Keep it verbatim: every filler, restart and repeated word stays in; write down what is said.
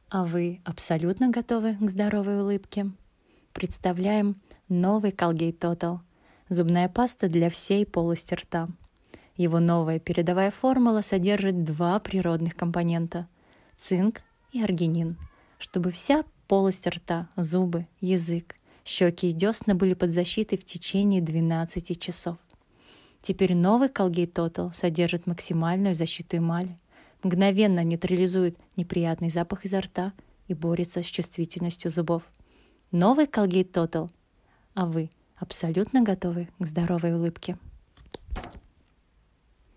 А вы абсолютно готовы к здоровой улыбке? Представляем новый Colgate Total. Зубная паста для всей полости рта. Его новая передовая формула содержит два природных компонента – цинк и аргинин, чтобы вся полость рта, зубы, язык, щеки и десна были под защитой в течение двенадцати часов. Теперь новый Colgate Total содержит максимальную защиту эмали, мгновенно нейтрализует неприятный запах изо рта и борется с чувствительностью зубов. Новый Colgate Total. А вы абсолютно готовы к здоровой улыбке?